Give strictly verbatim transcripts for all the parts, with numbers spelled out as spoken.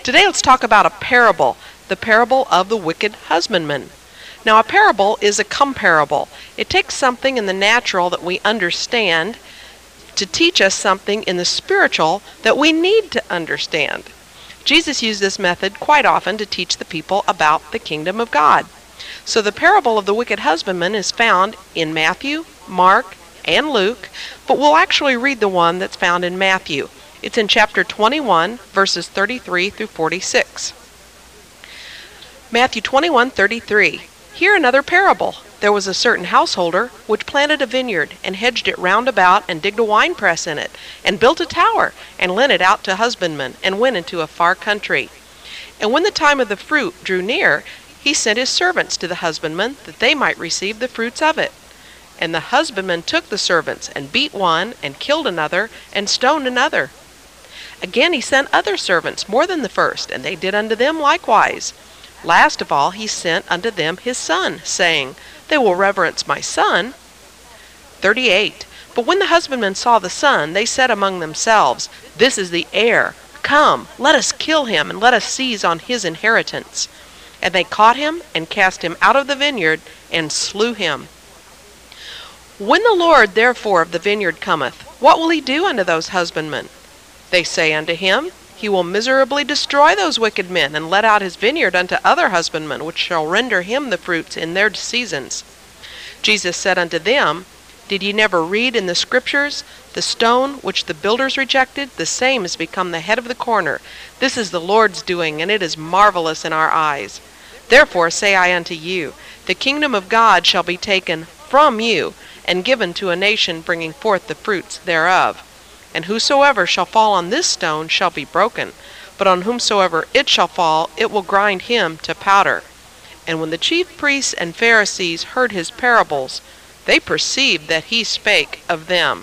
Today let's talk about a parable, the parable of the wicked husbandman. Now a parable is a comparable. It takes something in the natural that we understand to teach us something in the spiritual that we need to understand. Jesus used this method quite often to teach the people about the kingdom of God. So the parable of the wicked husbandman is found in Matthew, Mark, and Luke, but we'll actually read the one that's found in Matthew. It's in chapter twenty-one, verses thirty-three through forty-six. Matthew twenty-one thirty-three. Hear another parable. There was a certain householder which planted a vineyard, and hedged it round about, and digged a winepress in it, and built a tower, and lent it out to husbandmen, and went into a far country. And when the time of the fruit drew near, he sent his servants to the husbandmen, that they might receive the fruits of it. And the husbandman took the servants, and beat one, and killed another, and stoned another. Again he sent other servants, more than the first, and they did unto them likewise. Last of all he sent unto them his son, saying, They will reverence my son. thirty-eight. But when the husbandmen saw the son, they said among themselves, This is the heir. Come, let us kill him, and let us seize on his inheritance. And they caught him, and cast him out of the vineyard, and slew him. When the Lord therefore of the vineyard cometh, what will he do unto those husbandmen? They say unto him, He will miserably destroy those wicked men, and let out his vineyard unto other husbandmen, which shall render him the fruits in their seasons. Jesus said unto them, Did ye never read in the Scriptures, The stone which the builders rejected, the same is become the head of the corner. This is the Lord's doing, and it is marvelous in our eyes. Therefore say I unto you, The kingdom of God shall be taken from you, and given to a nation bringing forth the fruits thereof. And whosoever shall fall on this stone shall be broken, but on whomsoever it shall fall, it will grind him to powder. And when the chief priests and Pharisees heard his parables, they perceived that he spake of them.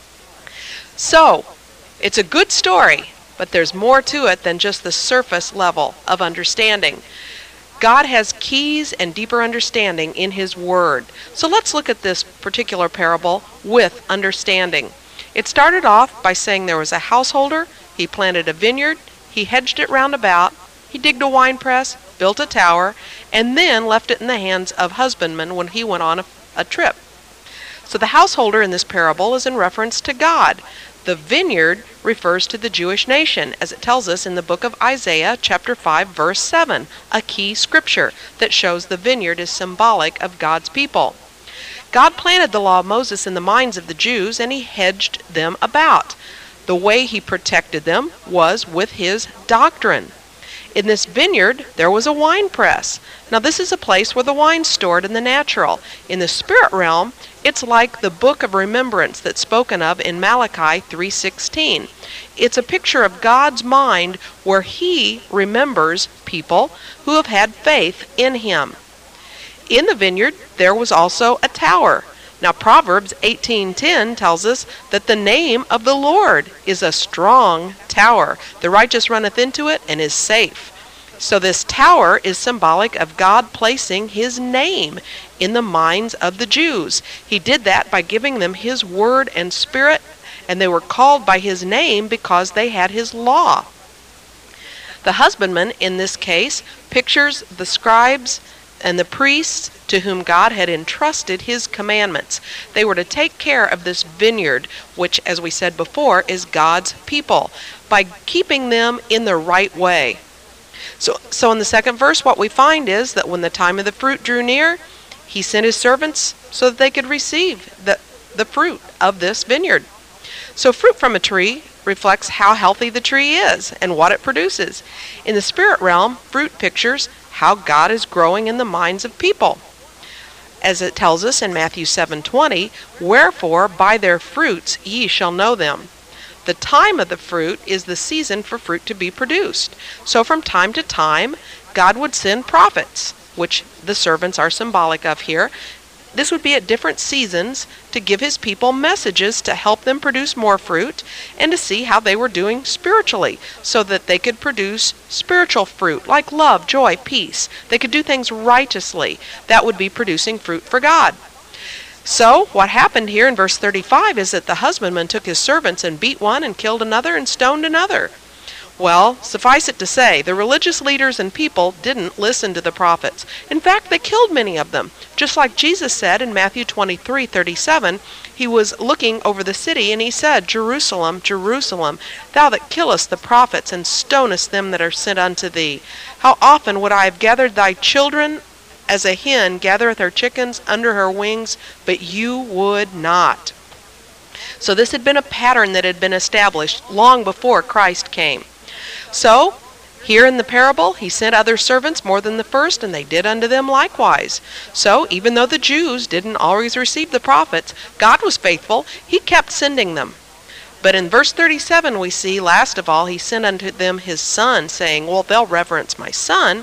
So, it's a good story, but there's more to it than just the surface level of understanding. God has keys and deeper understanding in his word. So let's look at this particular parable with understanding. It started off by saying there was a householder, he planted a vineyard, he hedged it round about, he digged a winepress, built a tower, and then left it in the hands of husbandmen when he went on a, a trip. So the householder in this parable is in reference to God. The vineyard refers to the Jewish nation, as it tells us in the book of Isaiah, chapter five, verse seven, a key scripture that shows the vineyard is symbolic of God's people. God planted the law of Moses in the minds of the Jews, and he hedged them about. The way he protected them was with his doctrine. In this vineyard, there was a wine press. Now this is a place where the wine's stored in the natural. In the spirit realm, it's like the book of remembrance that's spoken of in Malachi three sixteen. It's a picture of God's mind where he remembers people who have had faith in him. In the vineyard, there was also a tower. Now Proverbs eighteen ten tells us that the name of the Lord is a strong tower. The righteous runneth into it and is safe. So this tower is symbolic of God placing his name in the minds of the Jews. He did that by giving them his word and spirit, and they were called by his name because they had his law. The husbandman in this case pictures the scribes and the priests to whom God had entrusted his commandments. They were to take care of this vineyard, which, as we said before, is God's people, by keeping them in the right way. So, so in the second verse, what we find is that when the time of the fruit drew near, he sent his servants so that they could receive the, the fruit of this vineyard. So fruit from a tree reflects how healthy the tree is and what it produces. In the spirit realm, fruit pictures how God is growing in the minds of people. As it tells us in Matthew seven twenty, Wherefore by their fruits ye shall know them. The time of the fruit is the season for fruit to be produced. So from time to time, God would send prophets, which the servants are symbolic of here. This would be at different seasons to give his people messages to help them produce more fruit and to see how they were doing spiritually so that they could produce spiritual fruit like love, joy, peace. They could do things righteously. That would be producing fruit for God. So what happened here in verse thirty-five is that the husbandman took his servants and beat one and killed another and stoned another. Well, suffice it to say, the religious leaders and people didn't listen to the prophets. In fact, they killed many of them. Just like Jesus said in Matthew twenty-three thirty-seven, he was looking over the city, and he said, Jerusalem, Jerusalem, thou that killest the prophets, and stonest them that are sent unto thee. How often would I have gathered thy children as a hen gathereth her chickens under her wings, but you would not. So this had been a pattern that had been established long before Christ came. So, here in the parable, he sent other servants more than the first, and they did unto them likewise. So, even though the Jews didn't always receive the prophets, God was faithful. He kept sending them. But in verse thirty-seven we see, last of all, he sent unto them his son, saying, well, they'll reverence my son.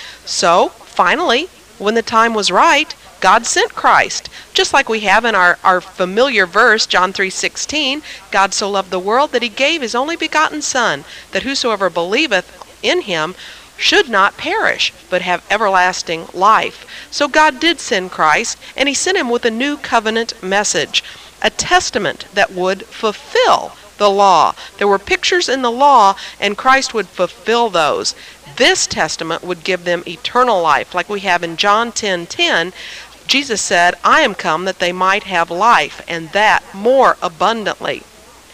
So, finally, when the time was right, God sent Christ. Just like we have in our, our familiar verse, John three sixteen, God so loved the world that he gave his only begotten Son, that whosoever believeth in him should not perish, but have everlasting life. So God did send Christ, and he sent him with a new covenant message, a testament that would fulfill the law. There were pictures in the law, and Christ would fulfill those. This testament would give them eternal life, like we have in John ten ten. Jesus said, I am come that they might have life, and that more abundantly.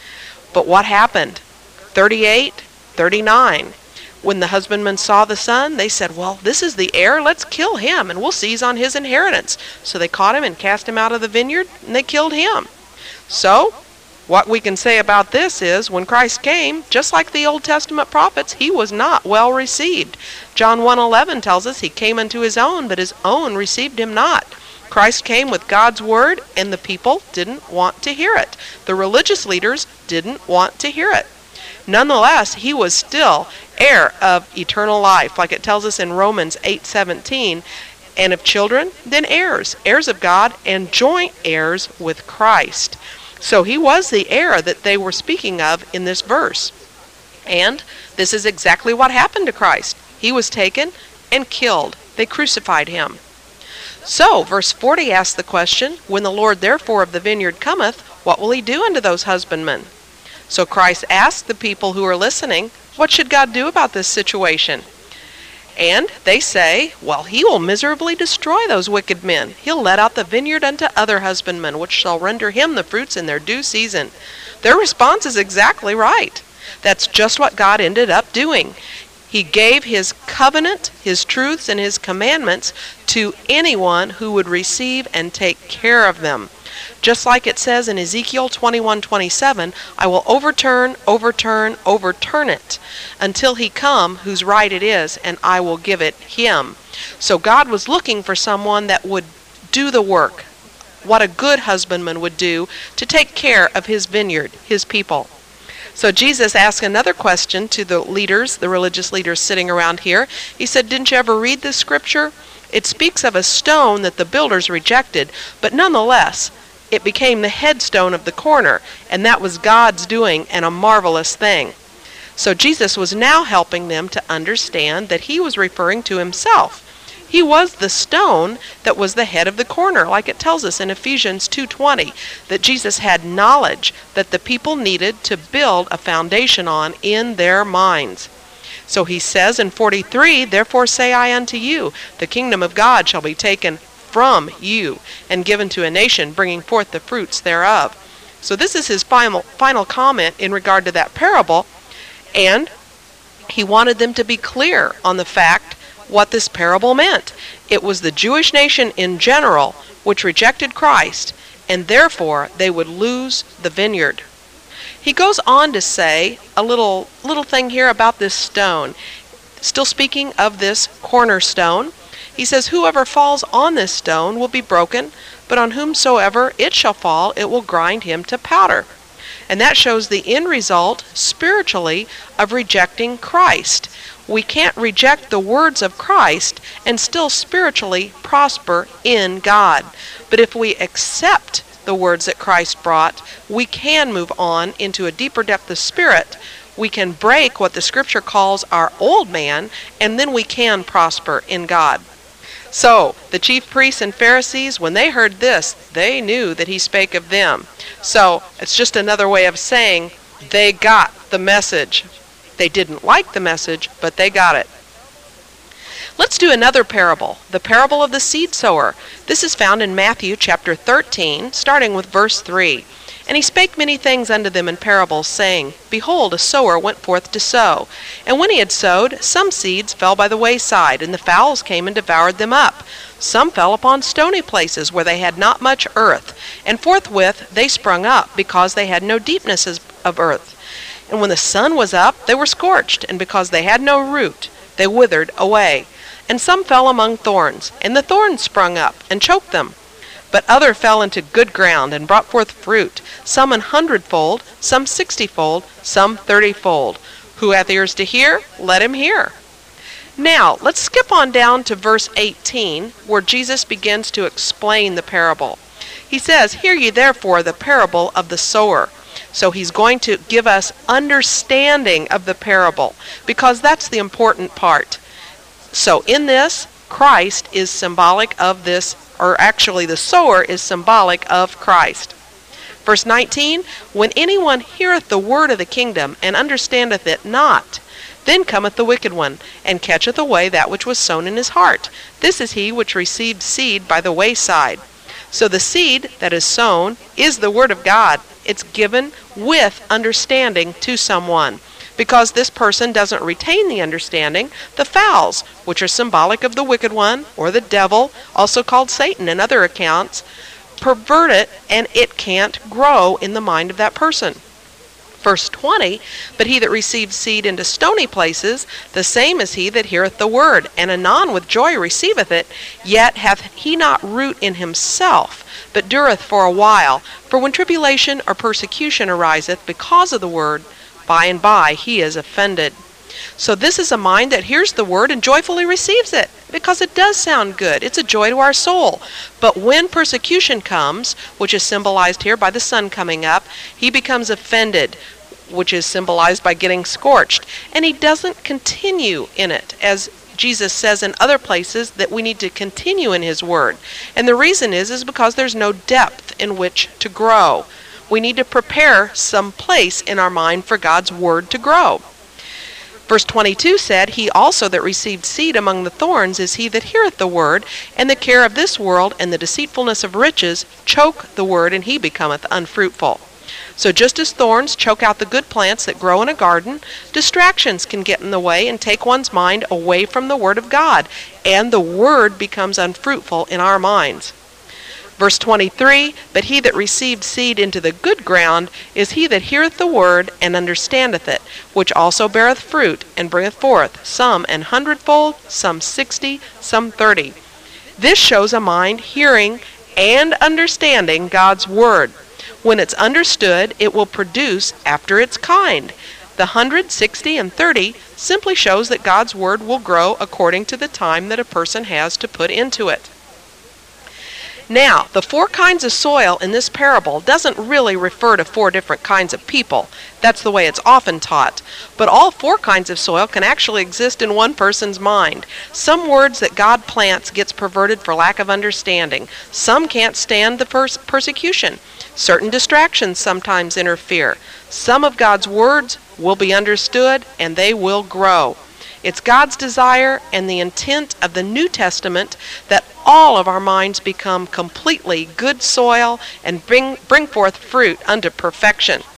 But what happened? thirty-eight, thirty-nine. When the husbandmen saw the son, they said, well, this is the heir, let's kill him, and we'll seize on his inheritance. So they caught him and cast him out of the vineyard, and they killed him. So, what we can say about this is, when Christ came, just like the Old Testament prophets, he was not well received. John one eleven tells us he came unto his own, but his own received him not. Christ came with God's word, and the people didn't want to hear it. The religious leaders didn't want to hear it. Nonetheless, he was still heir of eternal life, like it tells us in Romans eight seventeen. And if children, then heirs, heirs of God, and joint heirs with Christ. So he was the heir that they were speaking of in this verse. And this is exactly what happened to Christ. He was taken and killed. They crucified him. So, verse forty asks the question, when the Lord therefore of the vineyard cometh, what will he do unto those husbandmen? So Christ asked the people who are listening, what should God do about this situation? And they say, well, he will miserably destroy those wicked men. He'll let out the vineyard unto other husbandmen, which shall render him the fruits in their due season. Their response is exactly right. That's just what God ended up doing. He gave his covenant, his truths, and his commandments to anyone who would receive and take care of them. Just like it says in Ezekiel twenty-one twenty-seven, I will overturn, overturn, overturn it, until he come whose right it is, and I will give it him. So God was looking for someone that would do the work, what a good husbandman would do to take care of his vineyard, his people. So Jesus asked another question to the leaders, the religious leaders sitting around here. He said, didn't you ever read this scripture? It speaks of a stone that the builders rejected, but nonetheless, it became the headstone of the corner, and that was God's doing, and a marvelous thing. So Jesus was now helping them to understand that he was referring to himself. He was the stone that was the head of the corner, like it tells us in Ephesians two twenty, that Jesus had knowledge that the people needed to build a foundation on in their minds. So he says in forty-three, therefore say I unto you, the kingdom of God shall be taken from you, and given to a nation, bringing forth the fruits thereof. So this is his final, final comment in regard to that parable, and he wanted them to be clear on the fact what this parable meant. It was the Jewish nation in general which rejected Christ, and therefore they would lose the vineyard. He goes on to say a little, little thing here about this stone. Still speaking of this cornerstone, he says, whoever falls on this stone will be broken, but on whomsoever it shall fall, it will grind him to powder. And that shows the end result, spiritually, of rejecting Christ. We can't reject the words of Christ and still spiritually prosper in God. But if we accept the words that Christ brought, we can move on into a deeper depth of spirit. We can break what the Scripture calls our old man, and then we can prosper in God. So, the chief priests and Pharisees, when they heard this, they knew that he spake of them. So, it's just another way of saying they got the message. They didn't like the message, but they got it. Let's do another parable, the parable of the seed sower. This is found in Matthew chapter thirteen, starting with verse three. And he spake many things unto them in parables, saying, Behold, a sower went forth to sow. And when he had sowed, some seeds fell by the wayside, and the fowls came and devoured them up. Some fell upon stony places, where they had not much earth, and forthwith they sprung up, because they had no deepness of earth. And when the sun was up, they were scorched, and because they had no root, they withered away. And some fell among thorns, and the thorns sprung up, and choked them. But other fell into good ground, and brought forth fruit, some an hundredfold, some sixtyfold, some thirtyfold. Who hath ears to hear, let him hear. Now, let's skip on down to verse eighteen, where Jesus begins to explain the parable. He says, Hear ye therefore the parable of the sower. So he's going to give us understanding of the parable, because that's the important part. So in this, Christ is symbolic of this, or actually the sower is symbolic of Christ. Verse nineteen, When anyone heareth the word of the kingdom, and understandeth it not, then cometh the wicked one, and catcheth away that which was sown in his heart. This is he which received seed by the wayside. So the seed that is sown is the word of God. It's given with understanding to someone. Because this person doesn't retain the understanding, the fowls, which are symbolic of the wicked one, or the devil, also called Satan in other accounts, pervert it, and it can't grow in the mind of that person. Verse twenty, But he that receives seed into stony places, the same is he that heareth the word, and anon with joy receiveth it, yet hath he not root in himself, but dureth for a while. For when tribulation or persecution ariseth because of the word, by and by he is offended. So this is a mind that hears the word and joyfully receives it, because it does sound good. It's a joy to our soul. But when persecution comes, which is symbolized here by the sun coming up, he becomes offended, which is symbolized by getting scorched. And he doesn't continue in it, as Jesus says in other places that we need to continue in his word. And the reason is, is because there's no depth in which to grow. We need to prepare some place in our mind for God's word to grow. Verse twenty-two said, He also that received seed among the thorns is he that heareth the word, and the care of this world and the deceitfulness of riches choke the word, and he becometh unfruitful. So just as thorns choke out the good plants that grow in a garden, distractions can get in the way and take one's mind away from the word of God, and the word becomes unfruitful in our minds. Verse twenty-three, But he that received seed into the good ground is he that heareth the word, and understandeth it, which also beareth fruit, and bringeth forth some an hundredfold, some sixty, some thirty. This shows a mind hearing and understanding God's word. When it's understood, it will produce after its kind. The hundred, sixty, and thirty simply shows that God's word will grow according to the time that a person has to put into it. Now, the four kinds of soil in this parable doesn't really refer to four different kinds of people. That's the way it's often taught. But all four kinds of soil can actually exist in one person's mind. Some words that God plants gets perverted for lack of understanding. Some can't stand the pers- persecution. Certain distractions sometimes interfere. Some of God's words will be understood, and they will grow. It's God's desire and the intent of the New Testament that all of our minds become completely good soil and bring, bring forth fruit unto perfection.